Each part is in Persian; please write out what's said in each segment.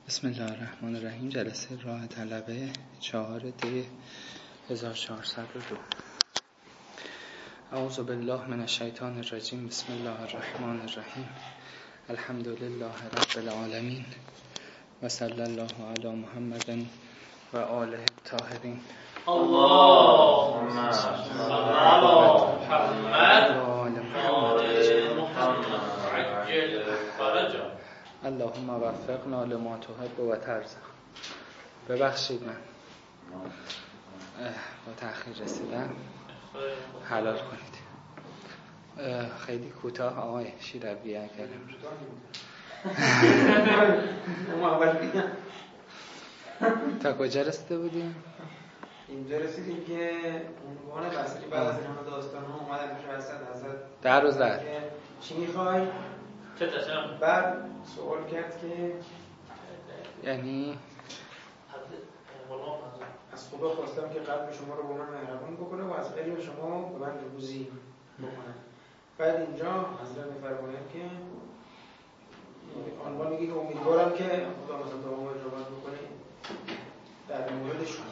بسم الله الرحمن الرحیم. جلسه راه طلبه 4 دی 1402. اعوذ بالله من الشیطان الرجیم. بسم الله الرحمن الرحیم. الحمد لله رب العالمین و صلی الله علی محمد و آله الطاهرین. اللهم صل علی محمد و آل محمد عجل فرجا. اللهم وفقنا لما تحب و ترضى. ببخشید من با تأخیر رسیدم، حلال کنید. خیلی کوتاه آقای شیروی اگر تا کجا رسیده بودیم؟ اینجا رسیدیم که عنوان بحثی که بعد از این همه داستان ها اومدن پیش حضرت در و زد چی میخوای؟ چه تشم؟ بعد سوال کرد که یعنی از خدا خواستم که قلب شما رو با من مهربان بکنه و از علم شما به من روزی بکنه. بعد اینجا حضرت میفرماید که عنوان میگه که امیدوارم که خدا مثلا تا ما اجابت بکنه در مورد شما.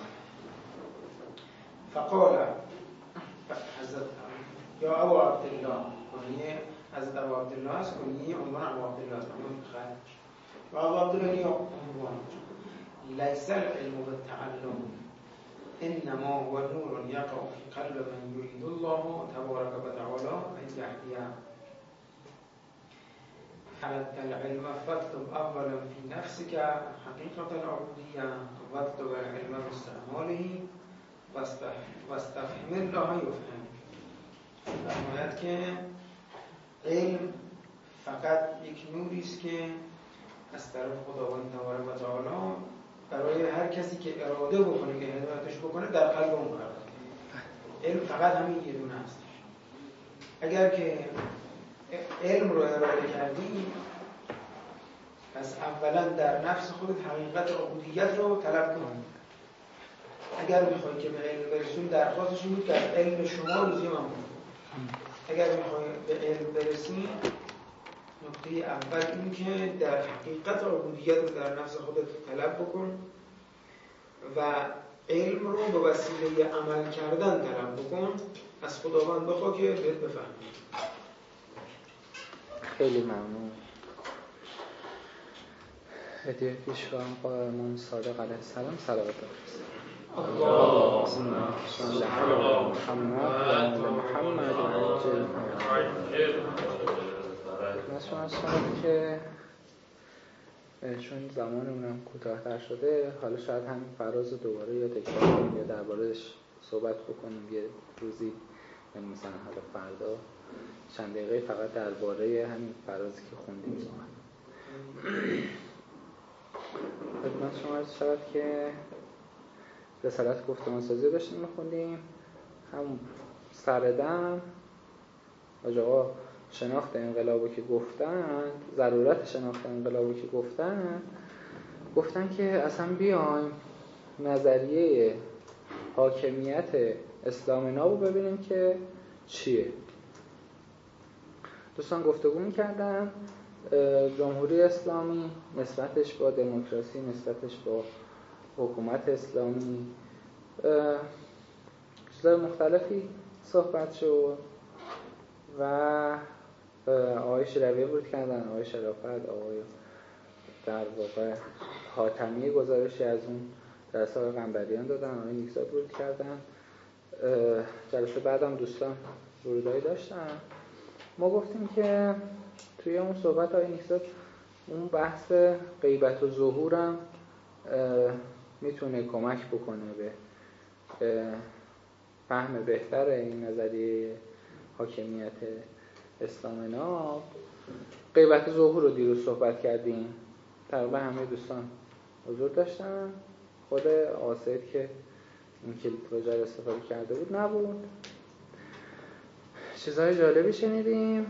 فقال حضرت یا ابو عبدالله، کنیه حضرت ابو عبدالله است، کنیه عنوان ابو عبدالله است، عنوان خرج و ابو عبدالله یا عنوان لیس العلم بالتعلم انما هو نور یقع فی قلب من یرید الله تبارک و تعالی ان یهدیه. حلت العلم فاطلب اولا فی نفسك حقیقت العبودیه واطلب العلم باستعماله واستفهم الله یفهم. فرماید که علم فقط یک نوری است که از طرف خداوند تبارک و تعالی برای هر کسی که اراده بکنه که هدایتش بکنه در قلب اون قرار میده. علم فقط همین یه دونه است. اگر که علم رو اراده کردی پس اولا در نفس خودت حقیقت عبودیت رو طلب کن. اگر میخوای که به علم برسون درخواستش این بود که از علم شما روزی من بود. اگر میخوای به علم برسی نکته اول این که در حقیقت عبودیت رو در نفس خودت طلب بکن و علم رو به وسیله عمل کردن طلب بکن. از خداوند بخوا که بهت بفهمی. خیلی ممنون. هدیه پیشوام قائمون صادق علیه السلام صلوات بفرستید. اللهم صل علی محمد و محمد و عجل فرجا. که چون زمانمون کوتاه‌تر شده، حالا شاید همین فراز دوباره یا تکرار کنیم یا درباره‌اش صحبت بکنیم یه روزی، یعنی مثلا حالا فردا چند دقیقه فقط درباره همین فرازی که خوندیم صحبت. خدمت شما عرض شود که رسالت گفتمانسازی داشتیم می‌خوندیم. همون سردم آقا شناخت انقلابو که گفتن، ضرورت شناخت انقلابو که گفتن که اصلا بیایم نظریه حاکمیت اسلام نابو ببینیم که چیه. دوستان گفتگو می‌کردن جمهوری اسلامی نسبتش با دموکراسی، نسبتش با حکومت اسلامی، چیزای مختلفی صحبت شد و آقای شیروی ورود کردن، آقای شرافت، آقای در واقع حاتمی گزارشی از اون جلسه آقای قنبریان دادن، آقای نیکزاد ورود کردن. جلسه بعدم دوستان ورودایی داشتن. ما گفتیم که توی اون صحبت آقای نیکزاد اون بحث غیبت و ظهورم میتونه کمک بکنه به فهم بهتر این نظریه حاکمیت اسلام ناب. غیبت و ظهور رو دیروز صحبت کردیم، تقریبا همه دوستان حضور داشتن. خود آسید که این کلیدواژه رو استفاده کرده بود نبود. چیزهای جالبی شنیدیم،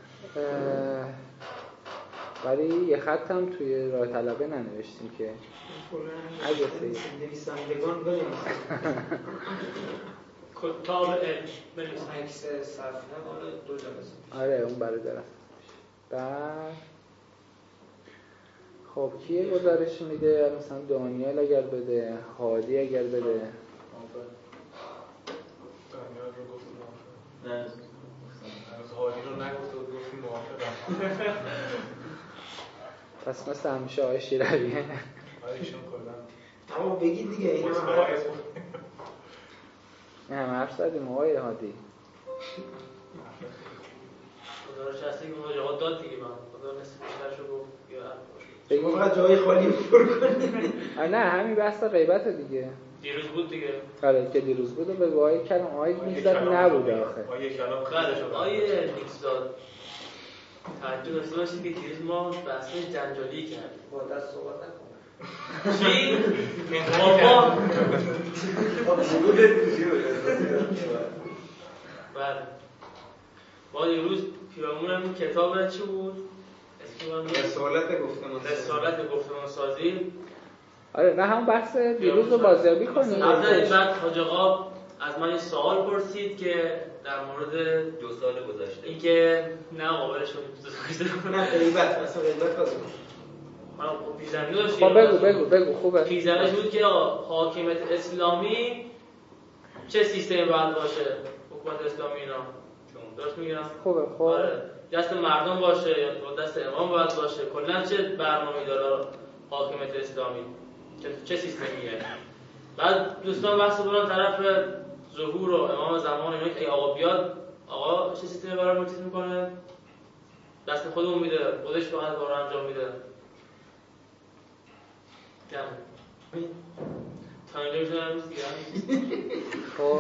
ولی یه خط هم توی راه طلبه ننوشتیم که اگه نویسندگان بنویسن کتاب علم بنویسن. عکس صفحه مال 2 جلسه. آره اون برای درست. بعد خب کیه گزارش میده؟ مثلا دانیال اگر بده، هادی اگر بده. دانیال رو گفت موافق. نه از هادی رو نگفت و گفت موافقم. پس مثل همیشه آقای شیرویه. آره ایشون کلا اما بگید دیگه این واسه همه باعث نه حرف زدیم آقای هادی. گزارش هستی که مراجعات داد دیگه، من خدا نصف بیشترشو گفت یا شما فقط جای خالی پر کنید. نه همین بحث غیبت دیگه. دیروز بود دیگه. آره که دیروز بود و به وای کلام آقای نیکزاد نبوده آخه. آیه کلام بله آیه نیکزاد توجه داشته باشید که دیروز ما بحث جنجالی کردیم. با دست صحبت نکنم. چی؟ بابا بله ما دیروز پیرامونمون کتاب چی بود؟ رسالت گفتمان سازی. آره نه همون بحث دیروز رو بازیابی کنیم. قبل این بعد حاج آقا از من یه سوال پرسید که در مورد 2 سال گذشته اینکه نه قابلش بود نه غیبت مثلا غیبت بازی خب پیشنهاد داشت. خب بگو خوبه. پیشنهادش بود که حاکمیت اسلامی چه سیستمی باید باشه؟ حکومت اسلامی اینا درست میگم؟ خوبه. خب آره دست مردم باشه یا دست امام باید باشه؟ کلا چه برنامه‌ای داره حاکمیت اسلامی؟ چه سیستمیه؟ بعد دوستان بحث بودن طرف ظهور و امام زمان اینا که آقا بیاد آقا چه سیستمی برای چیز میکنه؟ دست خودمون میده، خودش فقط کارو انجام میده. تا اینجا میشونم نیست دیگه. خب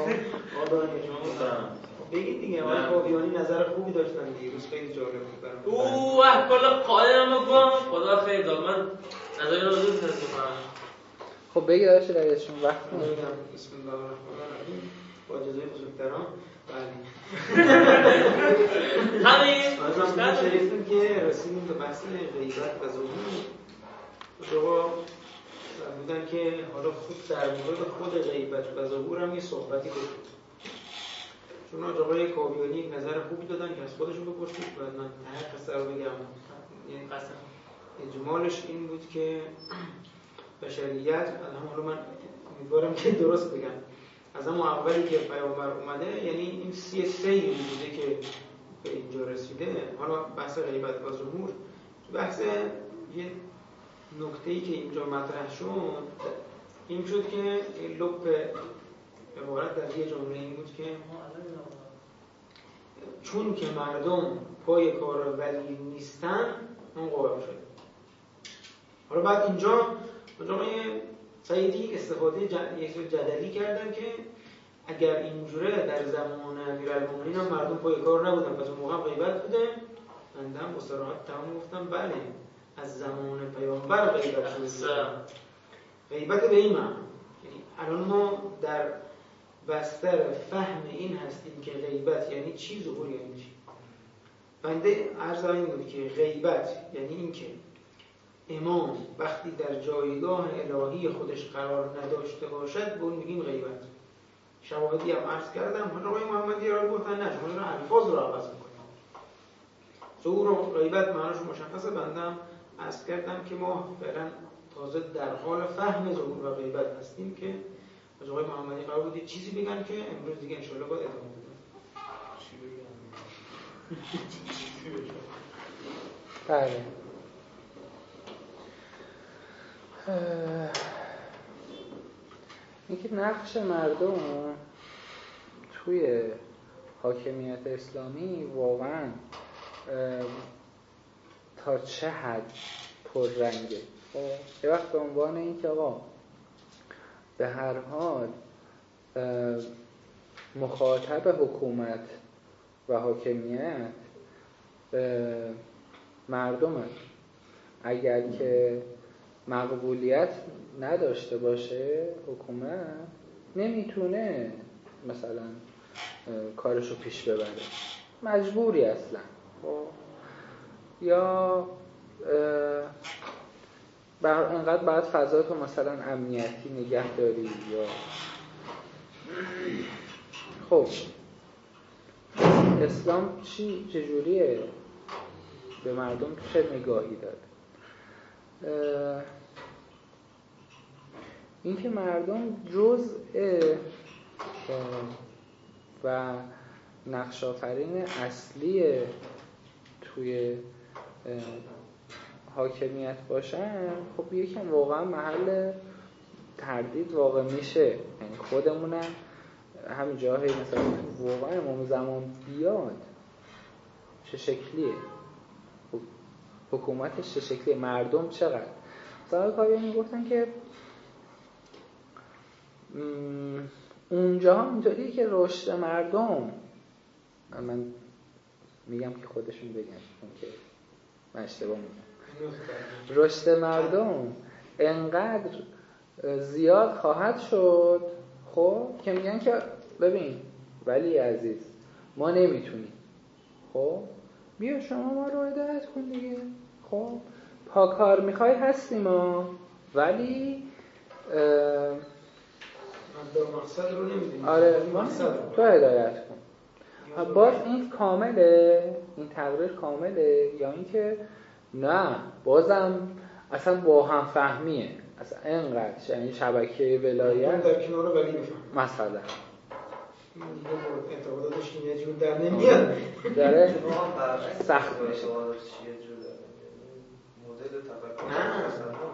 بگید دیگه آقای خوابیانی نظر خوبی داشتن دیروز خیلی جالب بود برام. اوه کلا قائلم بگم خدا خیر داد من نظری رو زود تست کنم. خب بگید داشت رایشون وقت بگم بسم الله الرحمن الرحیم با اجازه بزرگتران. بله همین از شریفتون که رسیدیم به بحث غیبت و ظهور بودن که حالا خود در مورد خود غیبت و ظهور هم یه صحبتی بود. چون آقای کاویانی نظر خوبی دادن که از خودشون بپرسید و من هر قصه رو بگم. اجمالش این بود که بشریت حالا من امیدوارم که درست بگم از همون اولی که پیامبر اومده یعنی این 33 بوده که به اینجا رسیده. حالا بحث غیبت و ظهور بحث یه نکته‌ای که اینجا مطرح شد این شد که لب عبارت در یه جمله این بود که چون که مردم پای کار ولی نیستن اون قائم شد. حالا بعد اینجا آقای سعیدی استفاده جدلی کردن که اگر اینجوره در زمان امیرالمومنین هم مردم پای کار نبودن پس اون موقع غیبت بوده. من هم با صراحت تمام گفتم بله از زمان پیامبر غیبت شده. غیبت به این معنی یعنی الان ما در بستر فهم این هستیم که غیبت یعنی چی، ظهور یعنی چی. بنده عرض این بود که غیبت یعنی این که امام وقتی در جایگاه الهی خودش قرار نداشته باشد به اون میگیم غیبت. شواهدی هم عرض کردم. حالا آقای محمدی را گفتن نه شما اینا الفاظ رو عوض میکنید. ظهور و غیبت معناش مشخصه. بنده هم عرض کردم که ما فعلا تازه در حال فهم ظهور و غیبت هستیم که از آقای محمدی قرار بود چیزی بگن که امروز دیگه ان شاءالله باید ادامه بدیم. چی بگم؟ بله اینکه نقش مردم توی حاکمیت اسلامی واقعا تا چه حد پررنگه. یه وقت به عنوان این که آقا به هر حال مخاطب حکومت و حاکمیت مردمه. اگر که مقبولیت نداشته باشه حکومت نمیتونه مثلا کارشو پیش ببره، مجبوری اصلا. یا انقدر باید فضا تو مثلا امنیتی نگه داری یا خب اسلام چجوریه به مردم چه نگاهی داره؟ اینکه مردم جزء و نقش آفرین اصلی توی حاکمیت باشن، خب یکم واقعا محل تردید واقع میشه. یعنی خودمونم همین جاهایی مثلا واقعا امام زمان بیاد چه شکلیه، حکومتش چه شکلیه، مردم چقدر. مثلا کاویانی گفتن که اونجا هم اینطوریه که رشد مردم، من میگم که خودشون بگن چون که من اشتباه میگم، رشد مردم انقدر زیاد خواهد شد خب که میگن که ببین ولی عزیز ما نمیتونیم، خب بیا شما ما رو هدایت کن دیگه، خب پاکار میخوای هستیم ها، ولی مقصد رو نمیدونیم. آره تو هدایت کن. باز این کامله، این تغییر کامله، یا اینکه نه بازم اصلا با هم فهمیه، اصلا اینقدر یعنی شبکه ولایت در کنار ولی میفهم مثلا اعتقاداتش که یه جور در نمیاد داره سخت میشه. مدل تفکر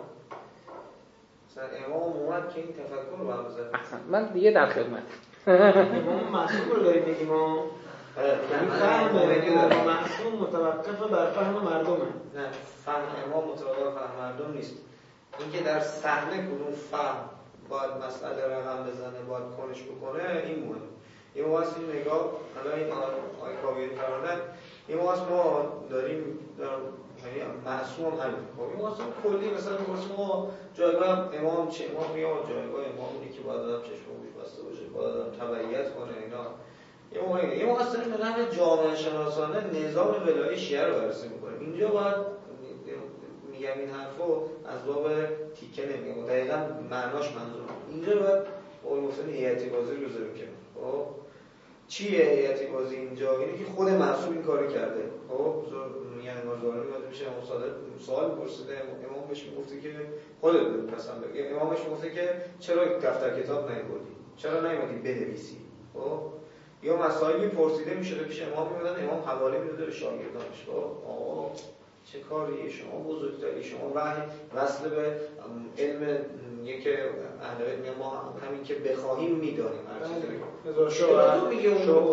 مثلا امام اومد که این تفکر رو هم بزنه. احسن، من دیگه در خدمت. امام معصوم رو داریم بگیم ها، این فهم امام معصوم متوقف بر فهم مردمه. نه، فهم امام متوقف بر فهم مردم نیست. اینکه در صحنه کدوم فهم باید مسئله رقم بزنه، باید کنش بکنه، این مهمه. یه موقع است این نگاه، حالا این آقای کاویانی فرمودن، یه موقع است ما داریم یعنی معصوم هم همین. خب این واسه کلی مثلا میگه ما جایگاه امام چه؟ امام میگه جایگاه امام اینه که باید آدم چشم و گوش بسته باشه، باید آدم تبعیت کنه اینا. یه موقع است داریم به نحو جامعه شناسانه نظام ولایی شیعه رو بررسی می‌کنیم. اینجا باید میگم این حرفو از باب تیکه نمیگم، دقیقاً معناش منظورم. اینجا باید اون گفتن هیئتی بازی رو بذاریم که خب چیه هیئتی بازی اینجا؟ اینه که خود معصوم این کارو کرده. خب میگن مازواری اومده میشه امام صادق سوال پرسیده، امام بهش میگفته که خودت مثلا بگی، امام بهش میگفته که چرا دفتر کتاب نیاوردی؟ چرا نیومدی بنویسی؟ خب یا مسائلی پرسیده میشده پیش امام میمدن، امام حواله میداده به شاگردانش. خب آقا چه کاریه شما بزرگتری، شما وحی وصل به علم یک اهل علم ما همین که بخواهیم میدانیم هر چیزی هزار شو میگه اون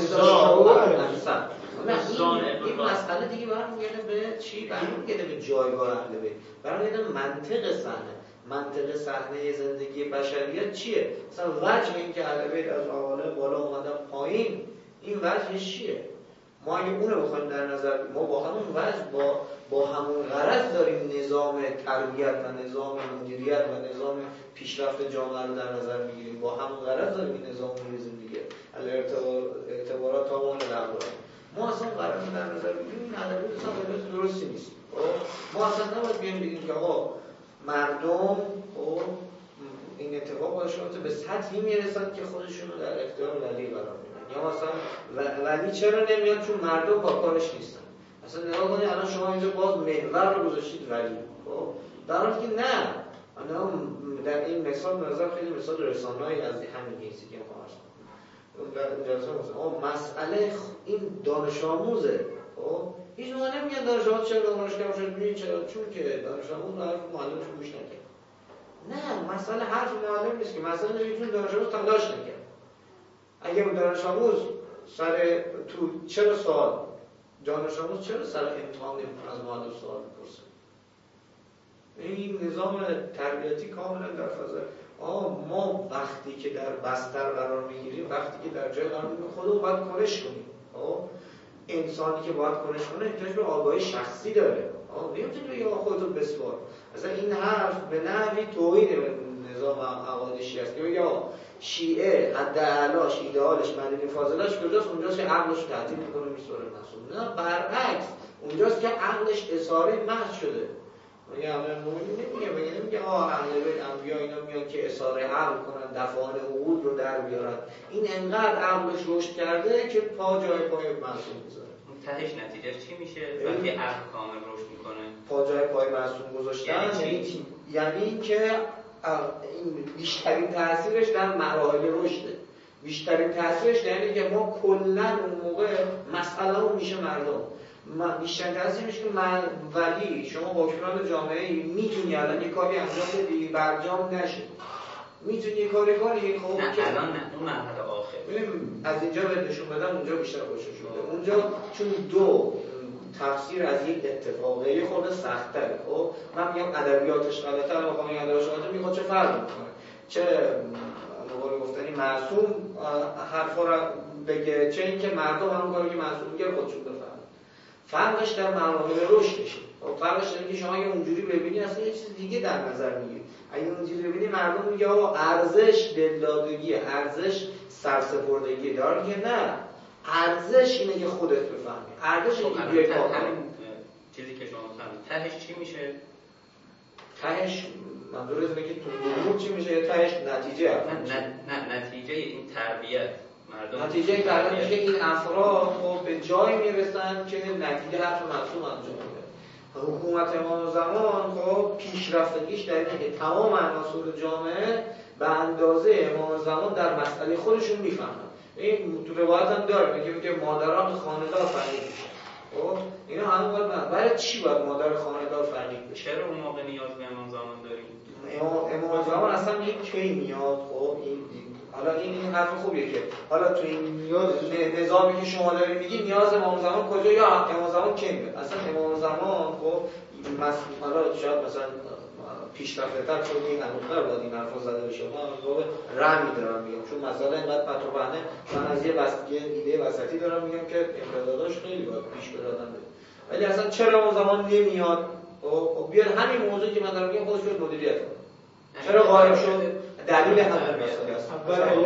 این مسئله دیگه برمیگرده به چی؟ برمیگرده به جایگاه اهل بیت، برمیگرده منطق صحنه زندگی بشریت چیه؟ مثلا وجه این که اهل بیت از آوانه بالا اومدن پایین، این وجهش چیه؟ ما اگه اونو بخوایم در نظر، ما با همون وجه با همون غرض داریم نظام تربیت و نظام مدیریت و نظام پیشرفت جامعه رو در نظر میگیریم، با همون غرض داریم این نظام رو می‌ریزیم دیگه. اعتبارات تا اون لحظه ما اصلا قرار در نظر بگیریم این ادبیات اصلا درستی نیست. ما اصلا نباید بیایم بگیم که آقا مردم این اتفاق باید شده به سطحی میرسن که خودشون رو در اختیار ولی قرار میدن، یا مثلا ولی چرا نمیان؟ چون مردم با کارش نیستن. اصلا نگاه کنید الان شما اینجا باز محور رو گذاشتید ولی، خب در حالی که نه، انا در این مثال به نظر خیلی مثال رسانه‌ای از همین کیسی که می‌خوام اون مسئله این دانش آموزه. خب هیچ موقع نمیگن دانش آموز چرا دانشگاه شد، میگن چرا؟ چون که دانش آموز حرف معلمش گوش نکرد. نه، مسئله حرف معلم نیست که، مسئله اینه که دانش آموز تلاش نکرد. اگه دانش آموز سر تو چرا سوال دانش آموز چرا سر امتحان نمی‌کنه از معلم سوال می‌پرسه؟ این نظام تربیتی کاملا در فضا ما وقتی که در بستر قرار میگیریم، وقتی که در جای قرار میگیریم، خودمون باید کنش کنیم. انسانی که باید کنش کنه احتیاج به آگاهی شخصی داره. نمیتونی بگی آقا خودتو بسپار. مثلا این حرف به نحوی توهین به نظام عقاید شیعه است که بگی آقا شیعه حد اعلاش ایدئالش مدینه فاضلش کجاست؟ اونجاست که عقلش رو تعطیل میکنه میسوره معصوم. نه، برعکس، اونجاست که عقلش اساره محض شده. میگه نمیگه اهل بیت انبیا اینا میان که اساره عقل کنن، دفعان عقول رو در بیارن. این انقدر عقلش رشد کرده که پا جای پای معصوم میذاره. تهش نتیجه چی میشه وقتی عقل کامل رشد میکنه؟ پا جای پای معصوم گذاشت داشتن یعنی اینکه این بیشترین تاثیرش در مراحل رشده. بیشترین تاثیرش یعنی که ما کلا اون موقع مسئله‌مون میشه مردم. بیشترین تاثیرش که ولی شما حکمران جامعه میتونی الان یه کاری انجام بدی برجام نشه، میتونی یه کاری کنی خب نه الان نه اون مرحله آخر. ببین از اینجا به نشون بدم اونجا بیشتر خوشش شده. اونجا چون دو تفسیر از یک اتفاقه یه خورده سخت‌تره. خب من میگم ادبیاتش غلطه، من میگم ادبیاتش غلطه، میگم چه فرقی میکنه؟ چه مقوله گفتنی معصوم حرفا رو بگه، چه اینکه مردم همون کاری که معصوم میگه خودشون بفهمن. فرقش در مراحل رشدشه. فرقش اینه که شما اگه اونجوری ببینی اصلا یه چیز دیگه در نظر میگیری. اگه اونجوری ببینی مردم میگه آقا ارزش دلدادگی، ارزش سرسپردگی داره، میگه نه ارزش اینه که خودت بفهمی. ارزش اینه که همین چیزی که شما فهمید تهش چی میشه؟ تهش منظورت اینه که تو گروه چی میشه؟ یا تهش نتیجه؟ نه نتیجه این تربیت مردم. نتیجه تربیت که این افراد خب به جایی میرسن که نتیجه حرف معصوم انجام میده. حکومت امام زمان خب پیشرفتگیش در اینه که تمام عناصر جامعه به اندازه امام زمان در مسئله خودشون میفهمن. این تو روایت هم داره میگه مادران خانه‌دار فقیر میشن. خب اینا همون باید برای چی باید مادر خانه‌دار فقیر بشه؟ چرا اون موقع نیاز به امام زمان داریم؟ امام زمان اصلا یک کی میاد. خب این حالا این حرف خوبیه که حالا تو این نظامی که شما دارید میگی نیاز امام زمان کجا یا امام زمان کی میاد؟ اصلا امام زمان خب حالا شاید مثلا پیشرفته‌تر چون این هنوزتر باید این حرفا زده بشه. من رمی دارم میگم چون مسئله اینقدر پتوبهنه. من از یه ایده وسطی دارم میگم که امتداداش خیلی باید پیش برادن بده. ولی اصلا چرا اون زمان نمیاد؟ خب بیاد همین موضوعی که من دارم میگم خودش رو مدیریت کنه. چرا غایب شد؟ دلیل همین مسئله است.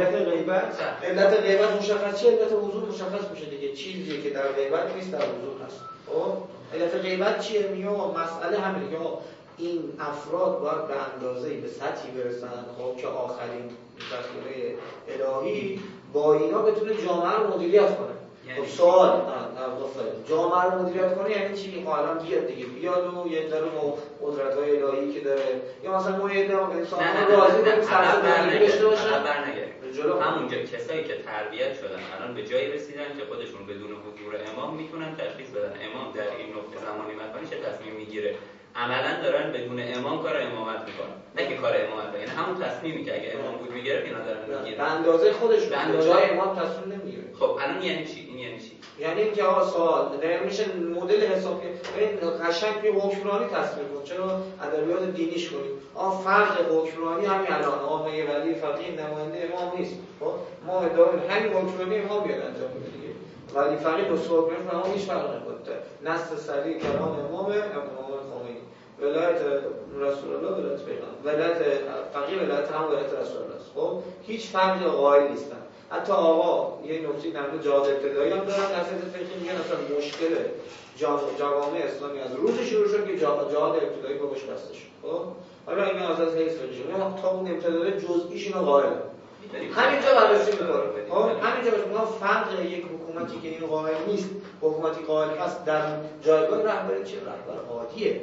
علت غیبت مشخص چیه؟ علت حضور مشخص میشه دیگه. چیزی که در غیبت نیست در حضور هست. خب علت غیبت چیه؟ میگم مسئله همینه که این افراد باید به اندازه‌ای به سطحی برسن خب که آخرین ذخیره الهی با اینا بتونه جامعه رو مدیریت کنه. خب سوال جامعه رو مدیریت کنه یعنی چی؟ حالا بیاد دیگه بیاد و یه ذره قدرت‌های الهی که داره یا مثلا ما یه دفعه انسان راضی داریم سرسپردگی داشته باشه. جلو همونجا کسایی که تربیت شدن الان به جایی رسیدن که خودشون بدون حضور امام میتونن تشخیص بدن امام در این نقطه زمانی مکانی چه تصمیم میگیره. عملا دارن بدون امام کار امامت میکنن، نه که کار امامت، یعنی همون تصمیمی که اگه امام بود میگرفت اینا دارن میگیرن به اندازه خودش، به جای امام تصمیم نمیگیره. خب الان یعنی چی؟ این یعنی چی؟ یعنی اینکه آقا سوال میشه مدل حسابی این قشنگ توی حکمرانی تصمیم کنه. چرا ادبیات دینیش کنیم؟ فرق حکمرانی همین الان آقا میگه ولی فقیه نماینده امام نیست. خب ما ادعا همین حکمرانی امام بیاد انجام بده دیگه. ولی فقیه نسخه حکمرانی امام هیچ فرقی نمیکنه. نص صریح کلام امام خمینی، ولایت رسول الله، ولایت پیغمبر، ولایت فقیه، ولایت هم ولایت رسول الله است. خب هیچ فرقی قائل نیستن. حتی آقا یه نکته در مورد جهاد ابتدایی هم دارن، در حد فقهی میگن اصلا مشکل جوامع اسلامی از روز شروع شد که جهاد ابتدایی بابش بسته شد. خب حالا این از حیث فقهی تا اون ابتدای جزئیش اینو قائل. همینجا بررسی می‌کنه. خب همینجا ما فرق یک حکومتی که این قائل نیست، حکومتی قائل هست در جایگاه رهبری چه رهبر عادیه.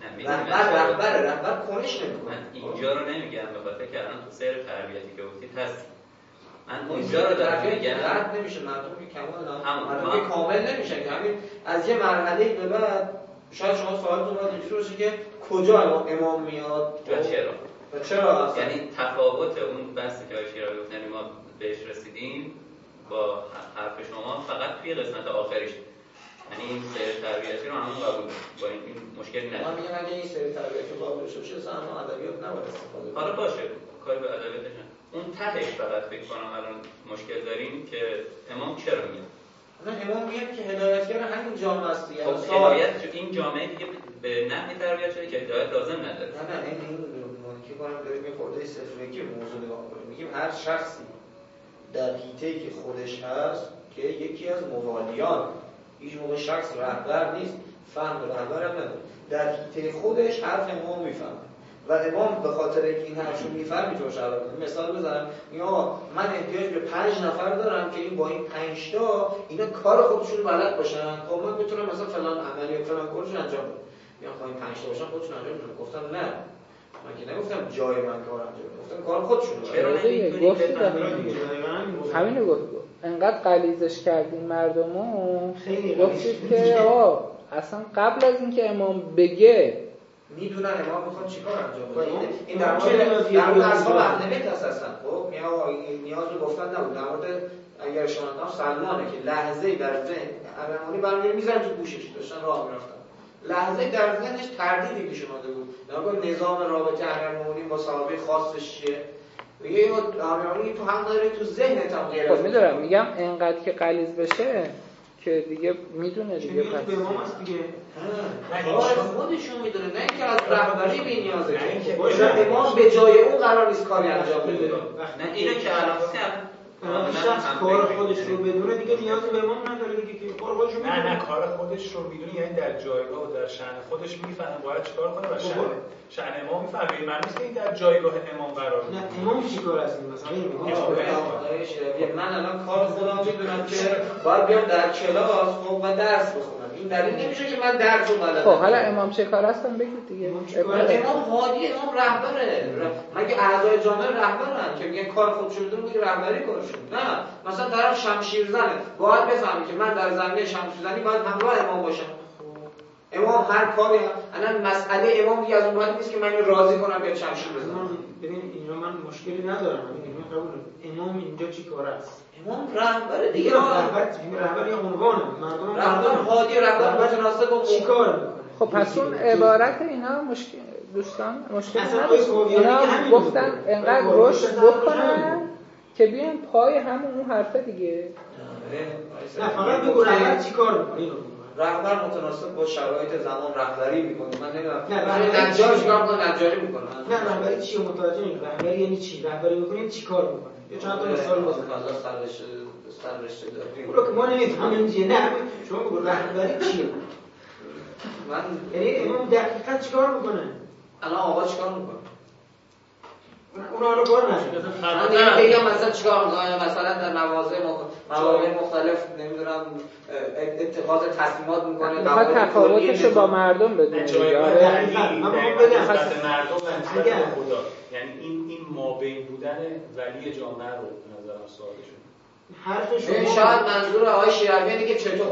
رهبر کنش نمی‌کنه. من اینجا رو نمیگم به خاطر که الان تو سیر تربیتی که گفتید هست. من اونجا رو دارم میگم رد نمیشه، مردم که کمال مردم کامل نمیشن که همین از یه مرحله به بعد شاید شما سوالتون باید اینجوری باشه که کجا امام میاد و چرا اصلا؟ یعنی تفاوت اون بحثی که آقای شیرازی گفتن ما بهش رسیدیم با حرف شما فقط توی قسمت آخریش، یعنی این سیر تربیتی رو همون قبول با این مشکلی نداره. من میگم اگه این سیر تربیتی قابل بشه اصلا ادبیات نباید استفاده کنیم. حالا باشه کاری به ادبیاتش نه. اون تهش فقط فکر کنم الان مشکل داریم که امام چرا میاد. نه امام میاد که هدایتگر همین جامعه است دیگه. خب هدایت این جامعه دیگه به نحوی تربیت شده که هدایت لازم نداره. نه این که کنم داریم یه خورده صفرکی موضوع نگاه کنیم. میگیم هر شخصی در حیطه‌ای که خودش هست که یکی از موالیان، هیچ موقع شخص رهبر نیست، فهم رهبر هم نداره، در حیطه خودش حرف امام میفهمه و امام به خاطر اینکه این حرفشو میفهمه تو شعار مثال بزنم یا من احتیاج به 5 نفر دارم که این با این 5 تا اینا کار خودشون بلد باشن، خب من میتونم مثلا فلان عملیات فلان کارش انجام بدم. میان خواهیم 5 تا باشن خودشون انجام میدن. گفتم نه، من که نگفتم جای من کار انجام میدن، گفتم کار خودشون. چرا نمیتونی همینو گفت. انقدر غلیظش کردین مردمو، خیلی گفتید که اصلا قبل از اینکه امام بگه میدونن امام میخواد چیکار انجام بده. این در مورد اصحاب اهل بیت هستن. خب نیاز رو گفتن نبود. در مورد اگر شما سلمانه که لحظه‌ای در ذهن امیرالمومنین برمی میزنن تو گوشش، داشتن راه میرفتن، لحظه‌ای در ذهنش تردیدی پیش اومده بود. نگاه نظام رابطه امیرالمومنین با صحابه خاصش چیه؟ میگه امیرالمومنین تو هم داره تو ذهنت هم غیر از میدونم، میگم انقدر که غلیظ بشه که دیگه میدونه دیگه پس به امام است دیگه. خودشون میدونه، نه اینکه از رهبری بی‌نیازه. امام به جای اون قرار نیست کاری انجام بده. نه اینو که الان شخص کار خودش رو بدونه دیگه نیازی به امام نداره دیگه، که کار خودش رو نه کار خودش رو میدونه، یعنی در جایگاه و در شأن خودش میفهمه باید چیکار کنه و شأن امام میفهمه. این معنی نیست که این در جایگاه امام قرار نه امام چیکار هست مثلا این من الان کار خودم میدونم که باید بیام در کلاس خب و درس بخونم. این دلیل نمیشه که من درس رو بلدم. خب حالا امام چه کار هستن بگید دیگه. امام هادی، امام رهبره. مگه اعضای جامعه رهبرن که میگن کار خودشون بدون میگه رهبری کارشون؟ نه، مثلا طرف شمشیر زنه، باید بفهمی که من در زمینه شمشیر زنی باید همراه امام باشم. امام هر کاری الان مسئله امام دیگه از اون باید نیست که من راضی کنم بیاد شمشیر بزنم. ببین اینجا من مشکلی ندارم، من قبول. امام اینجا چی کار است؟ امام رهبر دیگه. رهبر یه عنوانه، مردم رهبر هادی، رهبر متناسب با چی کار میکنه؟ خب پس اون عبارت اینا مشکل دوستان مشکل نداره. اینا گفتن انقدر رشد بکنن که بیان پای همون اون حرفه دیگه. نه فقط بگو رهبر چی کار میکنه. رهبر متناسب با شرایط زمان رهبری میکنه. من نمیدونم نجار چیکار میکنه، نجاری میکنه. نه رهبری چیه متوجه نمیشم. رهبری یعنی چی؟ رهبری میکنه یعنی چی کار میکنه؟ یا چند تا مثال بزن. سررشته داریم. اون رو که ما نمیفهمیم چیه. نه شما بگو رهبری چیه؟ من یعنی امام دقیقاً چیکار میکنه؟ الان آقا چیکار میکنه؟ اونا رو کار نشه. من بگم مثلا چیکار میکنه، مثلا در مواقع مختلف نمیدونم اتخاذ تصمیمات میکنه، میخواد تفاوتش رو با مردم بدونه. من بگم مردم اگر خدا، یعنی این مابین بودن ولی جامعه رو به نظرم سوالشون حرف شما شاید منظور آقای شیروی اینه که چطور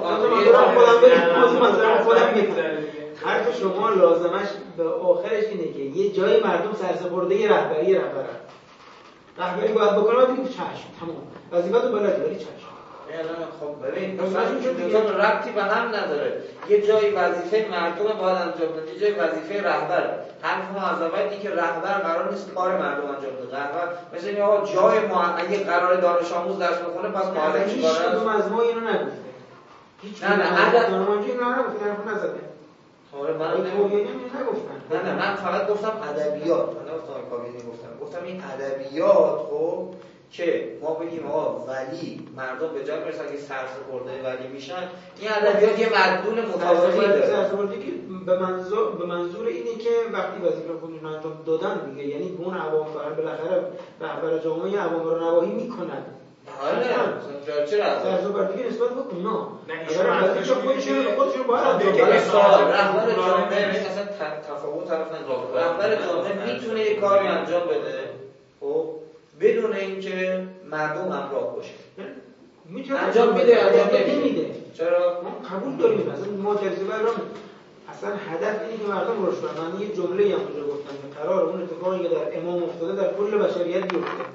حرف شما لازمش به آخرش اینه که یه جای مردم سرسپرده یه رهبری رهبری باید بکنه و بگیم چشم تمام وظیفه‌تو بلدی ولی چشم. خب ببین مثلا ربطی به هم نداره. یه جایی وظیفه مردم باید انجام بده، یه جایی وظیفه رهبر. حرف ما از اول اینه که رهبر قرار نیست کار مردم انجام بده. رهبر مثلا اینکه آقا جای ما اگه قرار دانش آموز درس بخونه پس معلم چیکار است؟ هیچ کدوم از ما اینو نگفته. نه عدد دانشجو اینو نگفته، حرف نزده. آره من من فقط گفتم ادبیات. من نگفتم کاویانی، گفتم این ادبیات خب که ما بگیم آقا ولی مردم به جای برسن که سرسپرده ولی میشن، این ادبیات یه مدلول مطابقی داره. سرسپردگی به منظور اینه که وقتی وظیفه خودشون انجام دادن دیگه، یعنی اون عوام فقط بالاخره رهبر جامعه عوام رو نواهی میکنن. آره چرا سرسپردگی نسبت به اونا نه ایشون خودشون باید رهبر جامعه مثلا تفاوت طرف نداره. رهبر جامعه میتونه یه کاری انجام بده خب بدون اینکه مردم همراه باشه. انجام میده نمیده. چرا؟ ما قبول داریم مثلا ما جلسه برنامه اصلا هدف اینه که مردم روش کنن. من یه جمله‌ای هم اونجا گفتم که قرار اون اتفاقی که در امام افتاده در کل بشریت بیفته.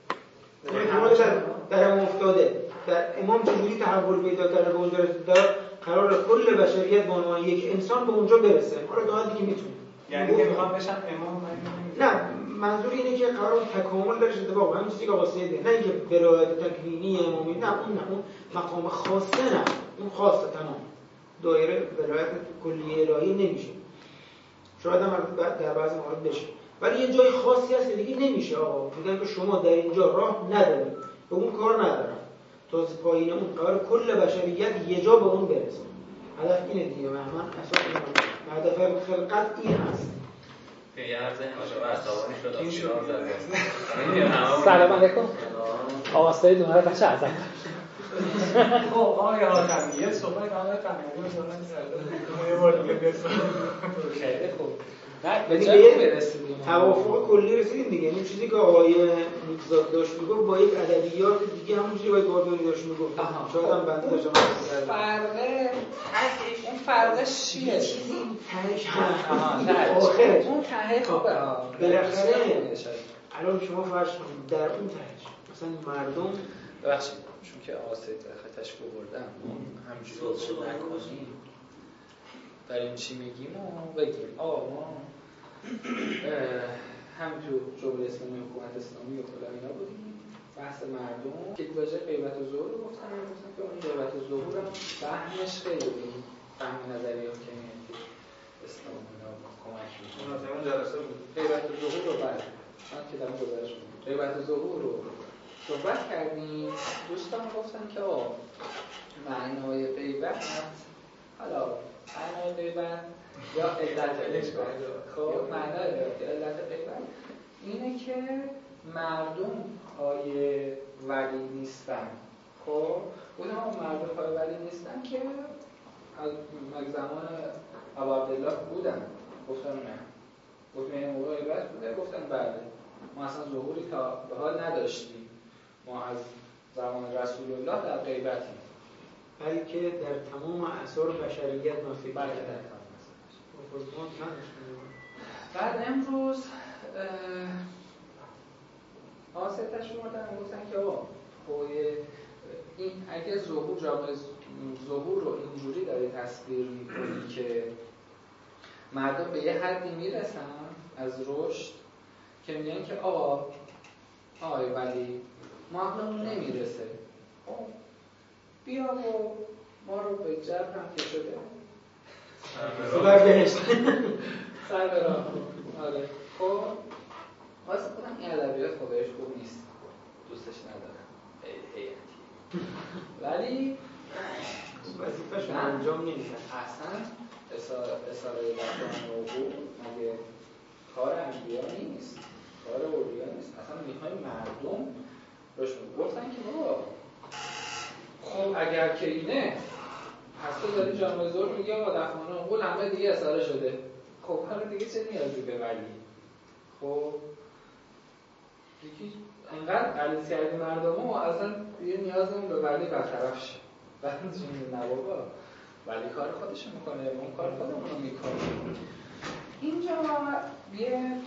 در امام افتاده، در امام چجوری تحول پیدا کرده به اونجا رسیده، قرار کل بشریت به عنوان یک انسان به اونجا برسه. حالا تا حدی که میتونه. یعنی میخوام بشم امام. نه منظور اینه که قرار تکامل درش اتفاق همین چیزی که واسه نه اینکه برایت تکوینی امامی نه اون مقام خاصه نه اون خاصه تمام دایره ولایت کلی الهی نمیشه. شاید هم در بعضی موارد بشه ولی یه جای خاصی هست که دیگه نمیشه. آقا میگن که شما در اینجا راه ندارید، به اون کار ندارم تا پایین اون قرار کل بشریت یه جا به اون برسه. هدف اینه دیگه. من اساس هدف خلقت این هست. یه عرض عصبانی شد. سلام علیکم. آقا سید اومد بچه ازم خب آقای حاتمی یه صحبت آقای قمری صحبت کرده یه بار دیگه بسازم. خیلی خوب. نه یعنی به به جایی یه برسیدیم. توافق کلی رسیدیم دیگه. این چیزی که آقای میرزاد داشت میگفت با یک ادبیات دیگه همون چیزی که آقای بارداری داشت میگفت. شاید هم بنده داشتم فرقه اون فرقش چیه؟ چیزی تهش آخرش اون ته خوبه. بالاخره الان شما فرض کنید در اون تهش مثلا مردم ببخشید چون که آسید خطش بردم همجوری شد نکنیم بریم چی میگیم و بگیم ما هم تو جمهوری اسلامی حکومت اسلامی و فلان اینا بودیم. بحث مردم که واژه غیبت و ظهور رو گفتن که اون غیبت و ظهور هم فهمش خیلی فهم نظریه حاکمیتی اسلام اینا کمک می‌کنه. مثلا جلسه بود غیبت و ظهور رو بعد چند که در گزارش بود غیبت و ظهور رو صحبت کردیم. دوستان گفتن که معنای غیبت حالا معنای غیبت یا علت غیبت. خب معنای علت غیبت اینه که مردم پای ولی نیستن. خب اونها مردم پای ولی نیستن که از زمان ابا عبدالله بودن. گفتن نه. گفتن این موقع غیبت بوده. گفتن بله ما اصلا ظهوری تا به حال نداشتیم. ما از زمان رسول الله در غیبتیم. بلکه در تمام اعصار بشریت ما فکر بله کردن. در تمام اعصار. بعد امروز آسیتش شمردن گفتن که این اگه ظهور رو اینجوری داری تصویر میکنی که مردم به یه حدی میرسن از رشد که میگن که آقای ولی ما عقلمون نمیرسه بیا و ما رو به جبر هم که شده سر به راه. آره خب واسه خودم این ادبیات خودش خوب نیست، دوستش ندارم، خیلی حیاتی، ولی وظیفه‌ش رو انجام نمیدن. اصلا اصاره دستان موضوع مگه کار انبیا نیست، کار اولیا نیست. اصلا میخوایم مردم روشون گفتن که خب اگر که اینه پس تو داری جامعه زور میگی آقا دفعانه قول همه دیگه اصاره شده. خب حالا دیگه چه نیازی به ولی؟ خب یکی انقدر غلیظ کردی مردم و اصلا دیگه نیازمون به ولی برطرف شه. بعدش نه بابا ولی کار خودش میکنه، ما کار خودمون رو میکنیم. اینجا یعنی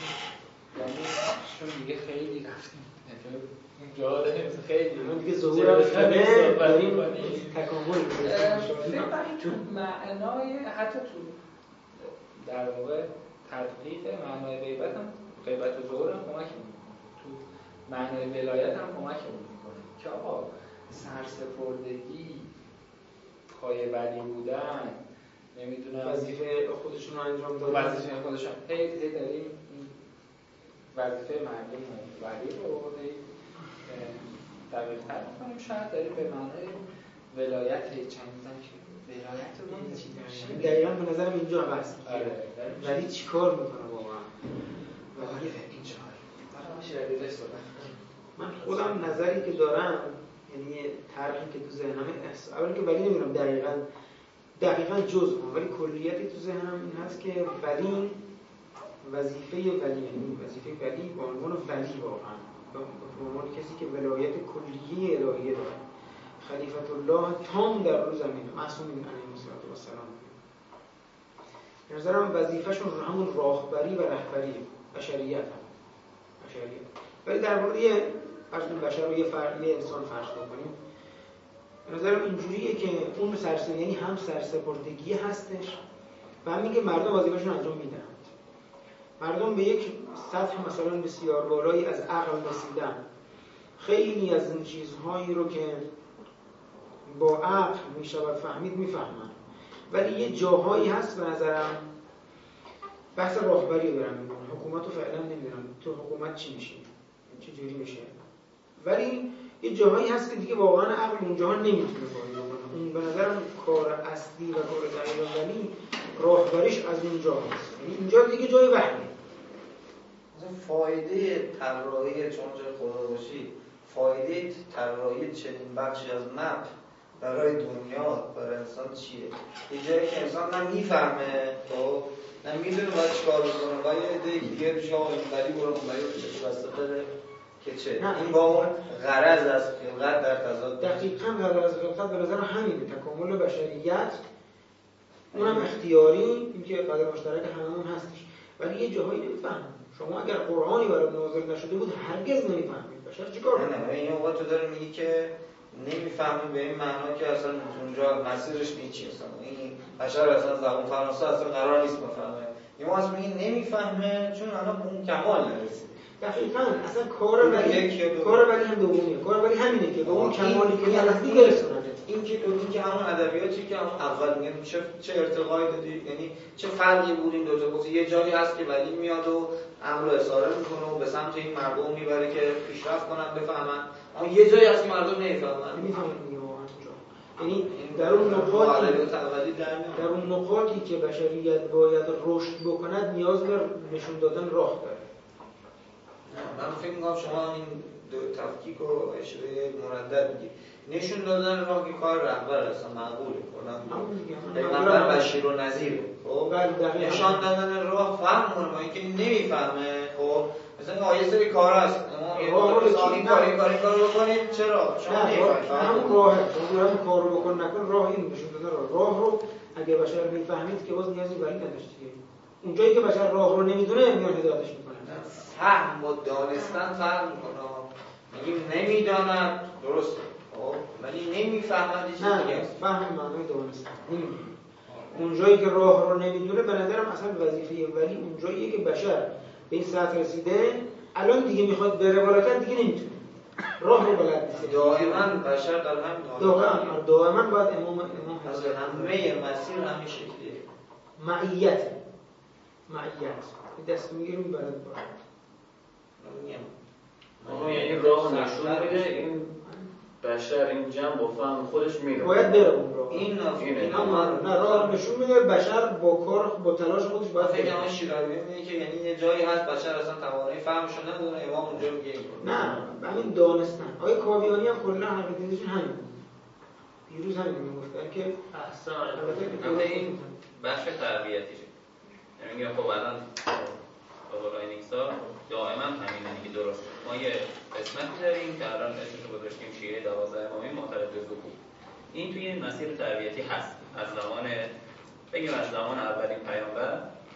چون دیگه خیلی رفتیم اینجا خیلی اون دیگه ظهور خیلی داریم تکامل تو معنای حتی تو در واقع تدقیق معنای غیبت هم غیبت و ظهور هم کمک میکنه، تو معنای ولایت هم کمکمون میکنه که آقا سرسپردگی پای ولی بودن نمیدونم وظیفه خودشون رو انجام دادن، وظیفه خودشون هی داریم وظیفه مردم و ولی رو دقیق‌تر می‌کنیم. شاید داریم به معنای ولایت چند می‌زنیم که ولایت رو چی داریم دقیقاً به نظرم اینجا هست. ولی چی کار میکنه واقعا؟ ولی اینجا من خودم نظری که دارم، یعنی طرحی که تو ذهنم هست، اولا که ولی نمیدونم دقیقاً جزء، ولی کلیتی تو ذهنم این هست که ولی وظیفه ولی، یعنی وظیفه ولی به عنوان ولی واقعا به عنوان کسی که ولایت کلیه الهیه داره، خلیفت الله تام در روی زمین، معصومین علیهم السلام. به نظرم وظیفه‌شون همون راهبری و رهبری بشریت هم. ولی در مورد یه بشر و یه انسان فرض کنیم، به نظرم اینجوریه که اون یعنی هم سرسپردگی هستش و همین که مردم وظیفه‌شون انجام میدن. مردم به یک سطح مثلا بسیار بالایی از عقل رسیدن، خیلی از این چیزهایی رو که با عقل میشود فهمید میفهمن، ولی یه جاهایی هست به نظرم بحث راهبری دارم میکنم. حکومت رو فعلا نمیدونم تو حکومت چی میشه، چه جوری میشه، ولی یه جاهایی هست که دیگه واقعا عقل اونجاها نمیتونه کاری بکنه. اون به نظرم کار اصلی و کار دقیق ولی راهبریش از اونجا هست، یعنی اینجا دیگه جای وحیه. مثلا فایده طراحی چون جای خدا باشی، فایده طراحی چنین بخشی از مپ برای دنیا، برای انسان چیه؟ یه جایی که انسان نه میفهمه خب نه میدونه باید چیکار بکنه، باید یه عده‌ای که دیگه بشه اونوری برو اونوری بشه واسه بره که چه؟ این با اون غرض از خلقت در تضاد. دقیقاً غرض از خلقت به نظر همینه، تکامل بشریت، اونم اختیاری، اینکه قدر مشترک هممون هستش، ولی یه جاهایی نمیفهمم. شما اگر قرآنی برات نازل نشده بود هرگز نمیفهمید بشر چیکار کنه. نه این موقع تو داره میگی که نمیفهمیم به این معنا که اصلا اونجا مسیرش چیه، اصلا این بشر اصلا زبان فرانسه اصلا قرار نیست بفهمه. یه ما اصلا میگی نمیفهمه چون الان اون کمال نرسید. دقیقاً اصلا کار ولی هم دومیه، کار ولی همینه که به اون کمالی که نرسید برسونه. این که همون ادبیاتی که همون اول میگن چه ارتقایی دادی، یعنی چه فرقی بود این دو تا گفت یه جایی هست که ولی میاد و امر و اشاره میکنه و به سمت این مردم میبره که پیشرفت کنن بفهمن، اما یه جایی هست که مردم نمیفهمن دیگه واقعا اونجا. یعنی در اون نقاطی که بشریت باید رشد بکند نیاز به نشون دادن راه داره. من فکر می‌کنم شما این دو تفکیک و اشاره مردد میگید. نشون دادن راه که کار رهبر اصلا معقوله. پیغمبر بشیر و نذیره. خب نشان دادن راه فهم کنه، با اینکه نمیفهمه. خب مثلا آیه سری کار هست. ما این کارو بکنید چرا؟ شما نمیفهمید. همون راهه. شما همون کارو بکن نکن راه این نشون دادن راه رو اگه بشر میفهمید که باز نیازی ولی نداشت دیگه. اونجایی که بشر راه رو نمیدونه میاد هدایتش میکنه. فهم و دانستن فرق میکنه. میگیم نمیداند درسته خب ولی نمیفهمد چیزی دیگه است. فهم معنی دانستن اونجایی که راه رو نمیدونه به نظرم اصلا وظیفه ولی اونجاییه که بشر به این سطح رسیده الان دیگه میخواد بره بالاتر دیگه نمیتونه راه رو بلد نیست. دائما بشر در همین دائما باید امام از همه مسیر همین شکلیه. معیت دست میگیره میبرد بالا. یعنی راه نشون میده این بشر این جمع با فهم خودش میره باید بره اون راه. این نه راه نشون میده بشر با کار با تلاش خودش باید فکر کنم شیرازی میگه که یعنی یه جایی هست بشر اصلا توانایی فهمش نداره امام اونجا میگه نه همین دانستن. آیه کاویانی هم کلا حقیقتش همین دیروز همین میگفتن که احسن این بخش تربیتیشه. یعنی میگم خب الان با اینکسا دائما همینه دیگه درست. ما یه قسمتی داریم که الان اسمش رو گذاشتیم شیعه 12 امامی معترض به ظهور. این توی این مسیر تربیتی هست از زمان اولین پیامبر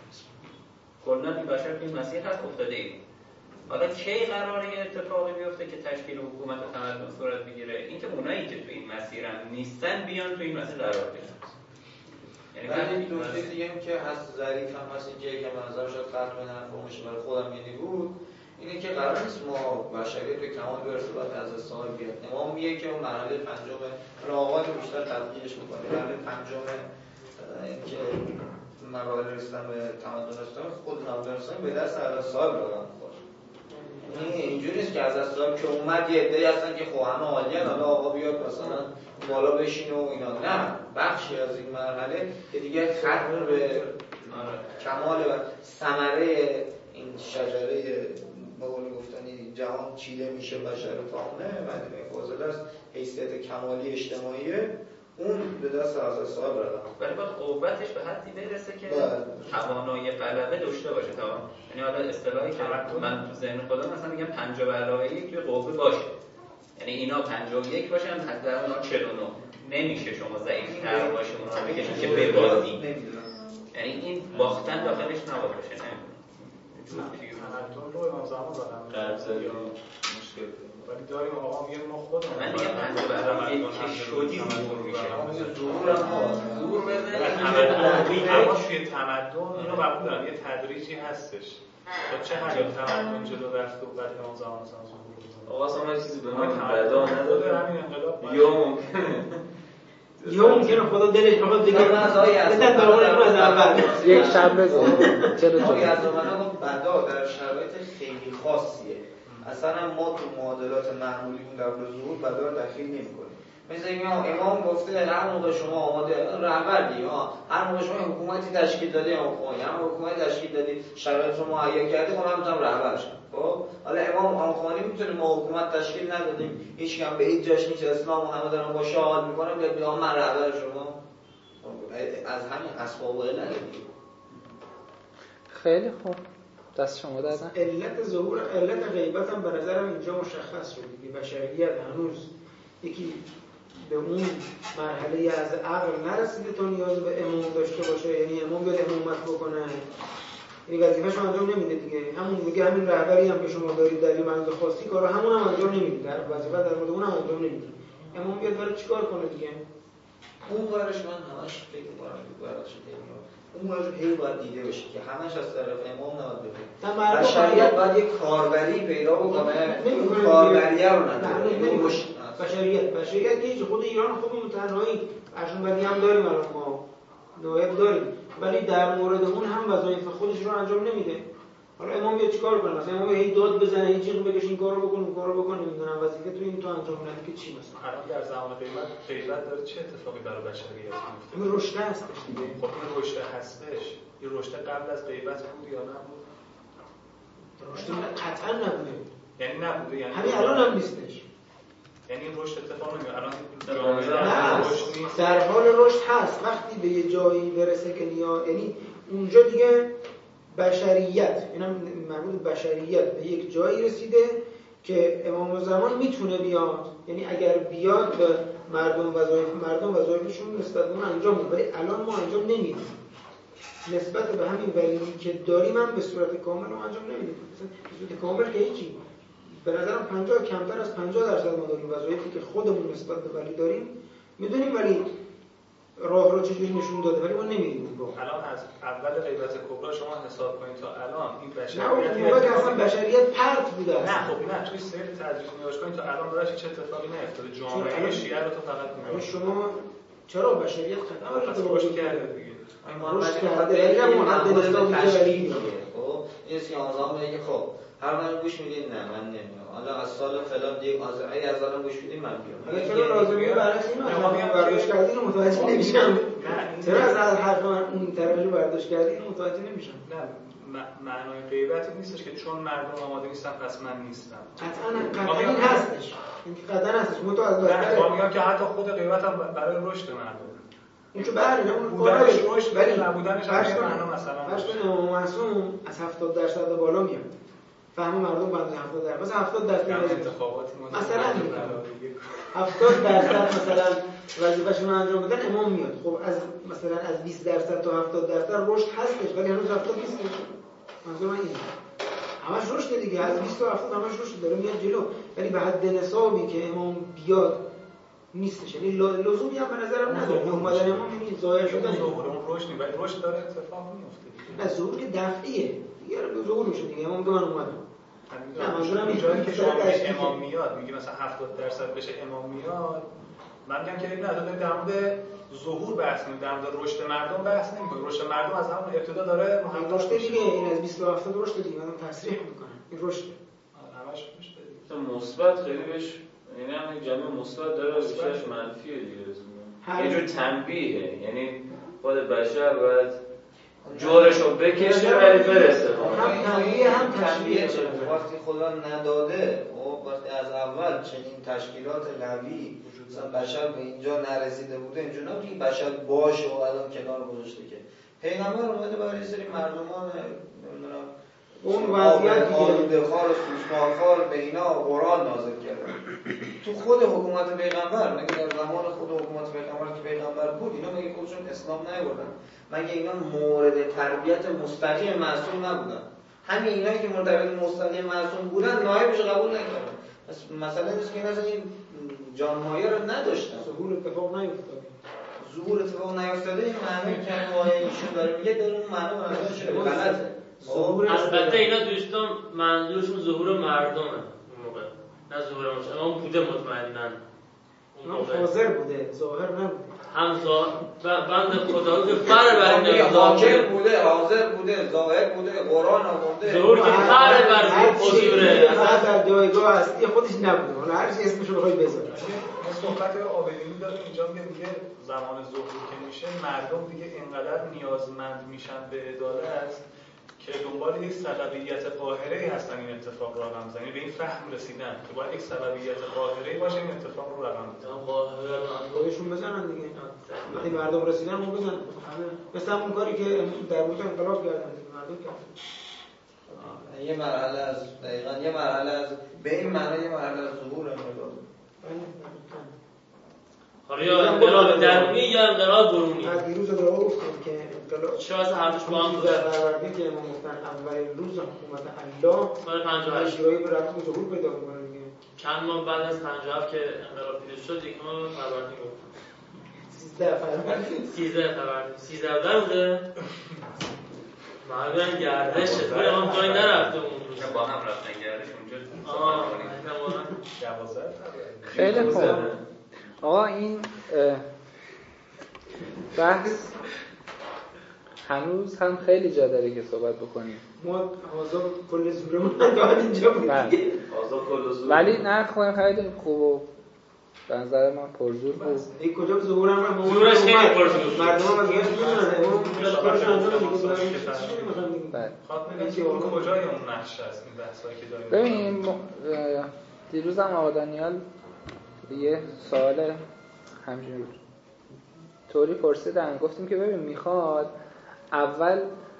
کلا این بشر توی این مسیر هست افتاده ایم. حالا کی قراره یه اتفاقی بیفته که تشکیل حکومت و تمدن صورت بگیره؟ اینکه اونایی که توی این مسیرن نیستن بیان توی این مسیر قرار بگیرن. یعنی این دوستی دیگه هم که هست ظریف هم هست اینکه که منظر شد ختم نفهمش برای خودم یعنی بود اینه که قرار نیست ما بشریت به کمال برسه باید از سال بیاد. امام میگه که اون مرحله پنجم آغاز بیشتر تدقیقش میکنه. مرحله پنجم اینکه مراحل رسیدن به تمدن اسلامی خود تمدن اسلامی به دست از سال دادن خود. اینجوری نیست که از سال که اومد یه عده‌ای هستن که خب همه عالیه حالا آقا بیاد مثلا بالا بشینه و اینا. نه بخشی از این مرحله که دیگه ختم به کمال و ثمره این شجره به قول گفتنی جهان چیده میشه بشر فاهمه مدینه فاضله است حیثیت کمالی اجتماعیه اون به دست از سال راه. ولی باید قوتش به حدی برسه که توانایی غلبه داشته باشه. یعنی حالا اصطلاحی که من تو ذهن خودم مثلا میگم 50 علاوه 1 توی قوه باشه. یعنی اینا 51 باشن حداقل اونا 49. نمیشه شما ضعیف‌تر باشه اونا رو بکشید که ببازی. یعنی این باختن داخلش نباید باشه. تمدن رو امام زمان دادن مشکل ولی داریم آقا میگه ما خودمون من میگم 50 علاوه 1 که شدی ظهور میشه. ظهور بزنید اما توی تمدن اینو قبول دارم یه تدریجی هستش. تا چه حد تمدن جلو رفت و بعد امام زمان ظهور آقا اصلا چیزی به من بدا نداره همین انقلاب یا ممکنه خدا دلش بخواد دیگه بدن دارمون از اول یک شب بزن چرا از اون بدا در شرایط خیلی خاصیه. اصلا ما تو معادلات معمولی اون در ظهور بدا رو دخیل نمی‌کنیم. مثل اینکه امام گفته هر موقع شما آماده رهبری هر موقع شما حکومتی تشکیل دادی هر حکومتی تشکیل دادی شرایط رو مهیا کردی من میتونم رهبر شم. خب حالا امام خمینی میتونه ما حکومت تشکیل ندادیم هیچ کم به هیچ جاش نیست اسلام محمد دارم با شهاد میکنم بیاد من رهبر شما از همین اسباب و علت دیگه. خیلی خوب دست شما دادن. علت غیبت هم به نظرم اینجا مشخص شد دیگه. بشریت هنوز یکی به اون مرحله از عقل نرسیده تا نیاز به امام داشته باشه، یعنی امام بیاد امامت بکنه، این وظیفه‌شو انجام نمیده دیگه. همون میگه همین رهبری هم که شما دارید در این منظور خاصی کارو همون هم انجام نمیده، در وظیفه در مورد اون هم انجام نمیده. امام بیاد برای چیکار کنه دیگه؟ اون کارش من همش فکر می‌کنم اون موضوع هی باید دیده بشه که همش از طرف امام نباید بده. بشریت باید یک کاربری پیدا بکنه، اون کاربریه رو نداره. بشریت که هیچ خود ایران خوبی تنهایی اشنبدی هم داریم الان ما نایب داریم، ولی در مورد اون هم وظایف خودش رو انجام نمیده. حالا امام بیاد چیکار کنه؟ مثلا امام هی داد بزنه، هی جیغ بکشه این کارو بکن اون کارو بکن، نمیدونم وظیفه تو این تو انجام ندی که چی مثلا. الان در زمان غیبت داره چه اتفاقی برای بشریت میفته؟ این رشد هستش دیگه. خب این رشد هستش. این رشد قبل از غیبت بود یا نبود؟ رشد قطعا نبوده. یعنی نبوده، یعنی همین الان هم نیستش. یعنی این رشد اتفاق نمیفته الان رشد نیست. در حال رشد هست. وقتی به یه جایی برسه که یعنی اونجا دیگه بشریت، اینم مربوط بشریت به یک جایی رسیده که امام زمان میتونه بیاد، یعنی اگر بیاد به مردم وظایفشون نسبت به اون انجام میده، ولی الان ما انجام نمیدیم. نسبت به همین ولی که داریم هم به صورت کامل رو انجام نمیدیم. مثلا به صورت کامل که هیچی. به نظرم 50 کمتر از 50% ما داریم وظایفی که خودمون نسبت به ولی داریم میدونیم، ولی راه رو چجوری نشون داده ولی ما نمیدونیم. الان از اول غیبت کبرا شما حساب کنید تا الان این بشریت نه اون موقع که اصلا بشریت پرت بوده است. نه خب نه توی سیر تدریج نگاش کنید تا الان براش چه اتفاقی نیفتاده. جامعه شیعه رو تو فقط نگاه شما چرا بشریت قدم رشد کرده دیگه. رشد کرده ولی معدل اسلامی تشکیل خب این سیاست‌ها میگه خب هر من گوش میدین نه من نمیام. حالا از سال فلان دیگه از الان گوش میدین من بیام. حالا چرا لازمه برای اینو برداشت کردین رو متوجه نمیشم. چرا از حرف من اون طرفشو برداشت کردین متوجه نمیشم. نه معنای غیبت نیستش که چون مردم آماده نیستن پس من نیستم. قطعا این هستش. این قطعا هستش. من تو از بهتره. من میگم که حتی خود غیبت هم برای رشد مردم. این که بله اون بودنش رشد ولی نبودنش معنا مثلا. فرض کن امام معصوم از 70% بالا میاد. فهم مردم بعد 70% مثلا 70% انتخاباتی مثلا 70% مثلا وظیفه‌شون رو انجام بدن امام میاد. خب از مثلا از 20% تا 70% رشد هستش ولی هنوز 70 نیستش. منظور من اینه. همش رشد دیگه از 20 تا 70 همش رشد داره میاد جلو، ولی به حد نصابی که امام بیاد نیستش. یعنی لزومی هم به نظرم نداره. اومدن امام یعنی ضایع شدن ظهور اون رشد ولی رشد داره اتفاق میفته. نه ظهور که دفعیه. دیگه ظهور میشه دیگه. امام که من اومدم. نه منظورم اینجایی که جامعه امام میاد میگه مثلا 70% بشه امام میاد. من میگم که نه در مورد ظهور بحث نمی‌کنیم، در مورد رشد مردم بحث نمی‌کنیم. رشد مردم از همون ابتدا داره رشد دیگه. این از 20 تا 70 رشد دیگه من تصریح می‌کنم. این رشد همش رشد دیگه. مثبت خیلی بهش یعنی هم یک جنبه مثبت داره بیشترش منفیه دیگه. یه جور تنبیهه، یعنی خود بشر باید جورشو بکشه ولی برسه. هم تنبیه هم تشبیه. وقتی خدا نداده و وقتی از اول چنین تشکیلات قوی مثلا بشر به اینجا نرسیده بوده اینجوری نبود که بشر باشه و الان کنار گذاشته که پیغمبر اومده برای یه سری مردمان نمیدونم اون وضعیت آلوده خار و سوسمار خار به اینا قرآن نازل کرده. تو خود حکومت پیغمبر مگه در زمان خود حکومت پیغمبر که پیغمبر بود اینا مگه خودشون اسلام نیاوردن؟ مگه اینا مورد تربیت مستقیم معصوم نبودن؟ همین اینا که مورد مستقیم معصوم بودن نایبش قبول نکردن. مثلا نیست که مثلا این جانمایه رو نداشتن. ظهور اتفاق نیفتاده. ظهور اتفاق نیفتاده این معنی که ایشون داره میگه در اون معنا منظورش غلطه. البته اینا دوستان منظورشون ظهور مردمه اون موقع، نه ظهور امام بوده مطمئناً حاضر بوده، ظاهر نبوده. هم بند خدا که فرق بر این حاکم بوده، حاضر بوده، ظاهر بوده، قرآن آورده. ظهور که فرق بر حضوره. فقط در جایگاه هستی خودش نبوده. حالا هر چی اسمشو بخوای بذاری. صحبت آبدینی داره اینجا میگه زمان ظهور که میشه مردم دیگه اینقدر نیازمند میشن به عدالت که دنبال یک سببیت قاهره‌ای هستن این اتفاق رو رقم بزنن. به این فهم رسیدن که باید یک سببیت قاهره‌ای باشه این اتفاق رو رقم بزنن. خودشون بزنن دیگه. وقتی مردم رسیدن اون بزنن. مثل اون کاری که در مورد انقلاب کردن مردم کردن. یه مرحله از دقیقاً یه مرحله از به این معنی یه مرحله از ظهور انقلاب. حالا یا انقلاب درونی یا انقلاب برونی. از دیروز رو گفتم که انقلاب چه واسه هرچش با هم بوده. پروردگار که امام گفتن اولین روز حکومت الله سال 58 جایی به رفت ظهور پیدا می‌کنه دیگه. چند ماه بعد از 57 که انقلاب پیروز شد یک ماه پروردگار گفت 13 فروردین 13 بوده. معلومه گردش چطوری هم جایی نرفته اون روز با هم رفتن گردش اونجا. خیلی خوب. آقا این بحث هنوز هم خیلی جا داره که صحبت بکنیم. ما آزاد کل زورمون داد اینجا بود دیگه. آزاد کل زور. ولی نه خیلی خوب و به نظر من پرزور بود. این کجا ظهورم رو زورش خیلی پرزور. مردم هم دیگه میدونن اون کارش انجام میدن. بله. خاطر کجای اون نقش هست این بحثایی که داریم. ببین دیروز هم آقا دانیال یه سوال همجوری طوری پرسیدن، گفتیم که ببین میخواد اول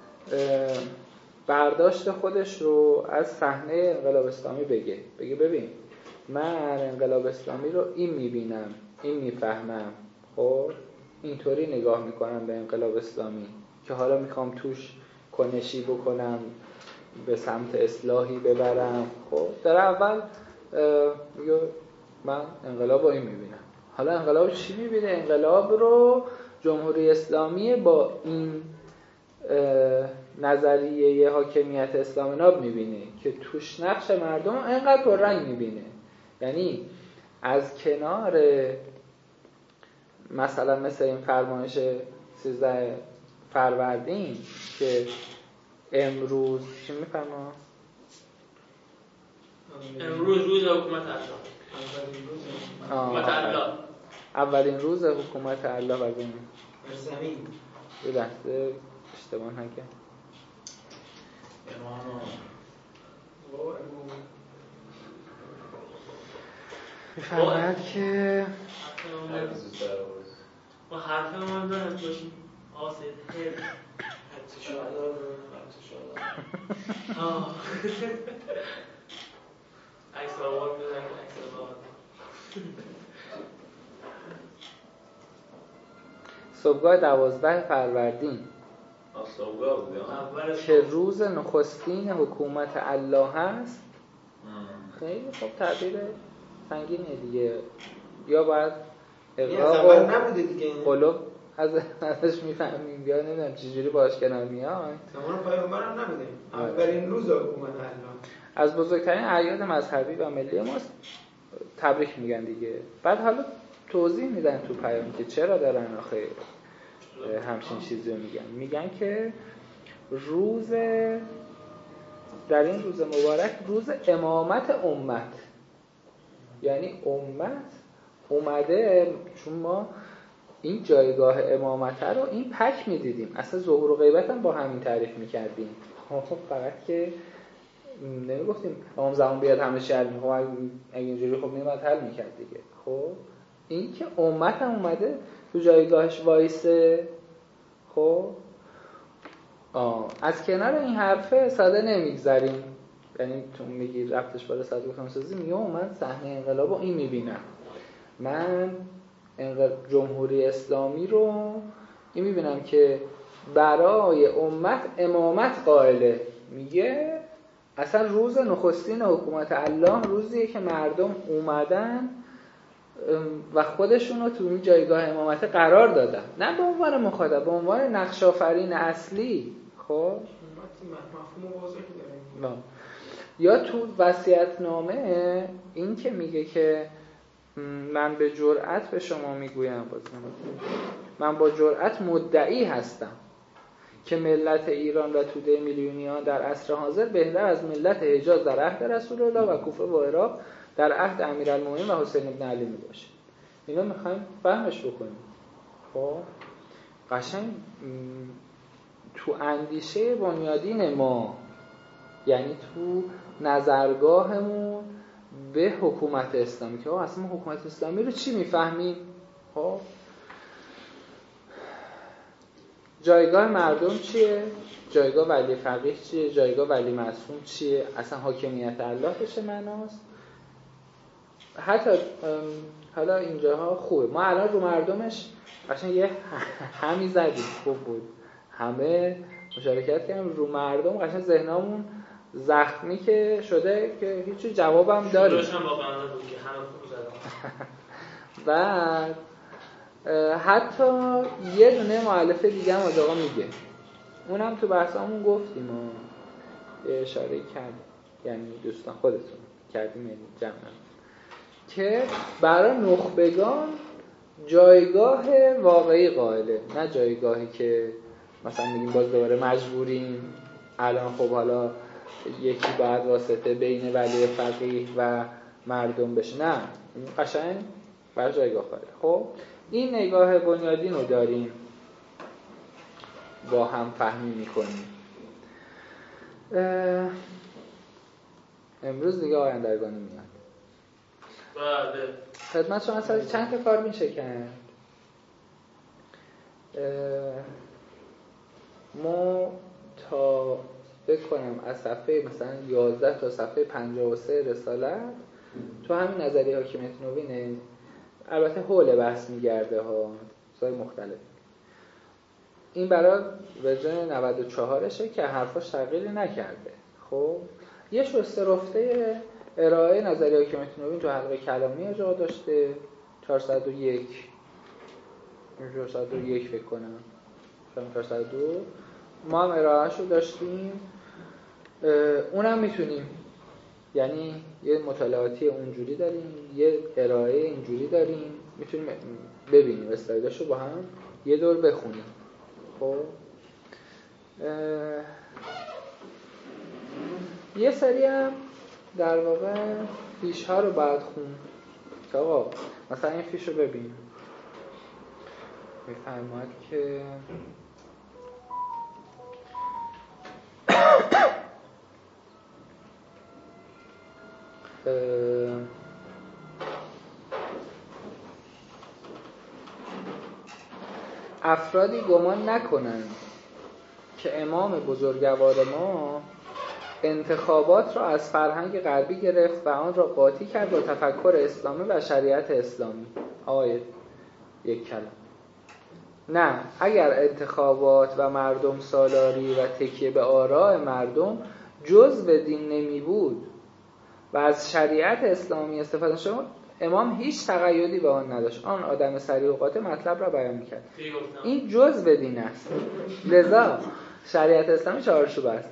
برداشت خودش رو از صحنه انقلاب اسلامی بگه ببین من انقلاب اسلامی رو این میبینم، این میفهمم، خب اینطوری نگاه میکنم به انقلاب اسلامی که حالا میخوام توش کنشی بکنم، به سمت اصلاحی ببرم. خب در اول میگه من انقلاب رو این میبینم. حالا انقلاب چی میبینه؟ انقلاب رو جمهوری اسلامی با این نظریه حاکمیت اسلام ناب میبینه که توش نقش مردم اینقدر پررنگ میبینه. یعنی از کنار مثلا مثل این فرمایش 13 فروردین که امروز چی میفرما؟ امروز روز حکومت الله. اولین روز حکومت الله بر زمین. یه لحظه اشتباه نکنم. میفرماید که ما حرفمون داریم باشیم آسد خیلی عکس آوار بزنیم عکس آوار. صبحگاه 12 فروردین که روز نخستین حکومت الله هست. خیلی خوب تعبیر سنگینه دیگه. یا باید اقراق نبوده دیگه قلوب ازش میفهمیم یا نمیدونم چجوری باش کنار میاد. زمان پیامبرم نبوده. اولین روز حکومت الله از بزرگترین اعیاد مذهبی و ملی ماست. تبریک میگن دیگه. بعد حالا توضیح میدن تو پیام که چرا دارن آخه همچین چیزی رو میگن که در این روز مبارک روز امامت امت، یعنی امت اومده، چون ما این جایگاه امامت رو این پک میدیدیم، اصلا ظهور و غیبت هم با همین تعریف میکردیم. خب فقط که نمیگفتیم امام زمان بیاد همه شهر خب اگه اینجوری خب نمیاد حل میکرد دیگه. خب این که امت هم اومده تو جایگاهش وایسه. خب از کنار این حرفه ساده نمیگذاریم، یعنی تو میگی رفتش بالا ساده بکنم سازی، میگم من صحنه انقلاب رو این میبینم، من جمهوری اسلامی رو این میبینم که برای امت امامت قائله. میگه اصلا روز نخستین حکومت الله روزیه که مردم اومدن و خودشون رو تو این جایگاه امامت قرار دادن، نه به عنوان مخاطب، به عنوان نقش آفرین اصلی. خب مفهوم واضحی داره. یا تو وصیت‌نامه این که میگه که من به جرئت به شما میگویم، من با جرئت مدعی هستم که ملت ایران و توده میلیونیان در عصر حاضر بهتر از ملت حجاز در عهد رسول الله و کوفه و عراق در عهد امیرالمومنین و حسین بن علی میباشه. اینو میخوایم فهمش بکنیم. خب قشنگ تو اندیشه بنیادین ما، یعنی تو نظرگاهمون به حکومت اسلامی که اصلا حکومت اسلامی رو چی میفهمیم؟ خب جایگاه مردم چیه؟ جایگاه ولی فقیه چیه؟ جایگاه ولی معصوم چیه؟ اصلا حاکمیت الله چه معناست؟ حتی حالا اینجاها خوبه ما الان رو مردمش قشنگ یه همی زدیم، خوب بود همه مشارکت کردیم رو مردم، قشنگ ذهنمون زخمی که شده که هیچ جوابم داریم. شروعش هم واقعا بود که همه خوب زدن. بعد حتی یه دونه مؤلفه دیگه هم از آقا میگه، اونم تو بحثامون گفتیم و اشاره کردیم، یعنی دوستان خودتون کردیم، یعنی جمع که برای نخبگان جایگاه واقعی قائله، نه جایگاهی که مثلا میگیم باز دوباره مجبوریم الان خب حالا یکی باید واسطه بین ولی فقیه و مردم بشه، نه قشنگ بر جایگاه قائله. خب این نگاه بنیادین رو داریم با هم فهمی میکنیم. امروز دیگه آقای اندرگانی میاد. بله. خدمت شما اصلا چند تا کار میشه کرد. ما تا بکنم از صفحه مثلا 11 تا صفحه 53 رسالت تو همین نظریه حاکمیت نوینه، البته حول بحث میگرده ها سای مختلف. این برای ورژن 94شه که حرفاش تغییری نکرده. خب یه شسته رفته ارائه نظریه حاکمیت نوین تو حلقه کلامی جا داشته 401 فکر کنم 402 ما هم ارائهش رو داشتیم. اونم میتونیم یعنی یه مطالعاتی اونجوری داریم، یه ارائه اینجوری داریم، میتونیم ببینیم اسلایداشو با هم یه دور بخونیم. خب یه سری هم در واقع فیش ها رو باید خون که آقا مثلا این فیش رو ببین میفرماید که افرادی گمان نکنند که امام بزرگوار ما انتخابات را از فرهنگ غربی گرفت و آن را قاطی کرد با تفکر اسلامی و شریعت اسلامی. آیه یک کلام. نه، اگر انتخابات و مردم سالاری و تکیه به آراء مردم جزء دین نمی بود و از شریعت اسلامی استفاده شد، امام هیچ تقیدی به آن نداشت. آن آدم صریح و قاطع مطلب را بیان می‌کرد. این جزء دین است. لذا شریعت اسلامی چارچوب است.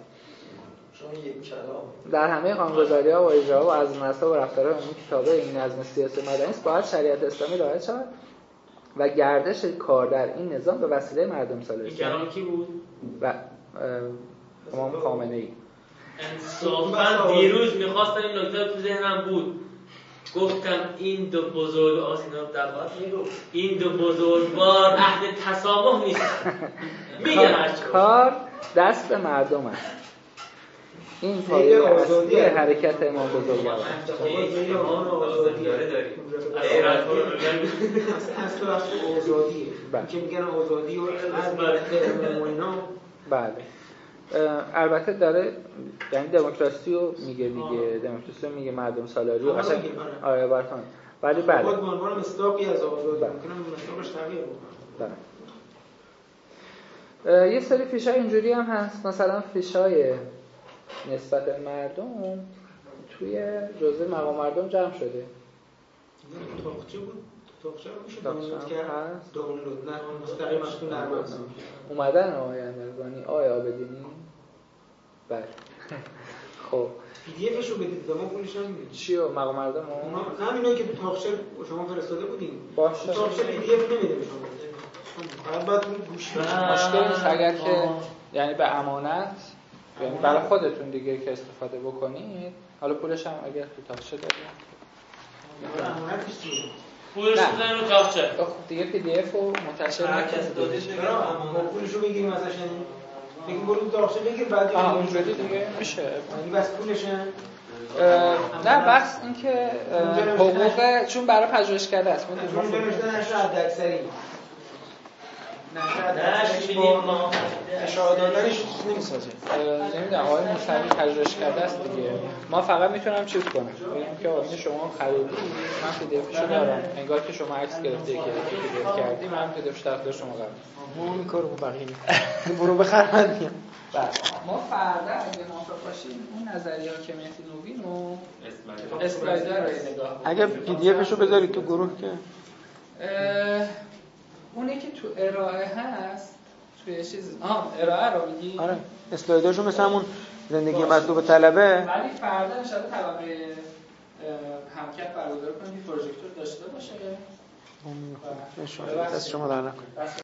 در همه قانون‌گذاری‌ها و اجراها و عزم‌نامه‌ها و رفتارهای عمومی که تابع این نظم سیاسی مدنی است باید شریعت اسلامی رعایت شود و گردش کار در این نظام به وسیله مردم سالاری. این کلام کی بود؟ و امام خامنه‌ای. انصافاً دیروز می‌خواستم این نکته تو ذهنم بود. گفتم این دو بزرگوار عهد تسامح نیست. میگن کار دست مردم است. این پایه اصلی حرکت امام بزرگوار. امام آزادی داره. اصل آزادیه. که میگن آزادی و اینا. بله. البته داره یعنی دموکراسی رو میگه دیگه، دموکراسی رو میگه مردم سالاری و قشنگ آره براتون. ولی بله. خود به عنوان مصداقی از آزادی ممکنه مصداقش تغییر بکنه. بله. یه سری فیشای اینجوری هم هست، مثلا فیشای نسبت مردم توی جزء مقام مردم جمع شده. تاقچه بود. تاقچه رو میشه دانلود کرد. دانلود نه مستقیم از تو نرماز. اومدن آقای اندرگانی، آقای آبدینی. بله. خب پی دی افش رو بدید ما پولش نمیدیم. چیو مقام مردم همینایی که تو تاخچه شما فرستاده بودیم باشه تاخچه پی دی اف نمیدیم شما فقط باید پول گوشی مشکل نیست اگر که یعنی به امانت یعنی برای خودتون دیگه که استفاده بکنید حالا پولش هم اگر تو تاخچه دادید امانت چیه؟ پولش بزنیم رو تاخچه دیگه پی دی اف رو منتشر نکنید پولش رو بگیریم ازش یعنی برو تو تاخچه بگیر بعد اونجوری دیگه میشه یعنی بس پولشه نه بحث این که حقوق چون برای پژوهشکده است چون نوشته نشه حداکثری اشاره دادنش چیز نمیسازه نمیدونم آقای موسوی پژوهشکده است دیگه ما فقط میتونم چیز کنم بگم که آقا شما خریدی من پی دی افشو دارم انگار که شما عکس گرفته که پی دی اف کردی من پی دی افش در شما قرار ما این کارو با بقیه برو بخر من میام ما فردا اگه موافق باشیم اون نظریه حاکمیت نوین و اسلایدر رو نگاه کنیم اگه پی دی افشو بذارید تو گروه که اونی که تو ارائه هست توی چیز ارائه رو میگی آره اسلایدرشو مثل همون زندگی مطلوب طلبه ولی فردا ان شاءالله طبقه همکف برگزار کنیم پروژکتور داشته باشه دست شما در نکنه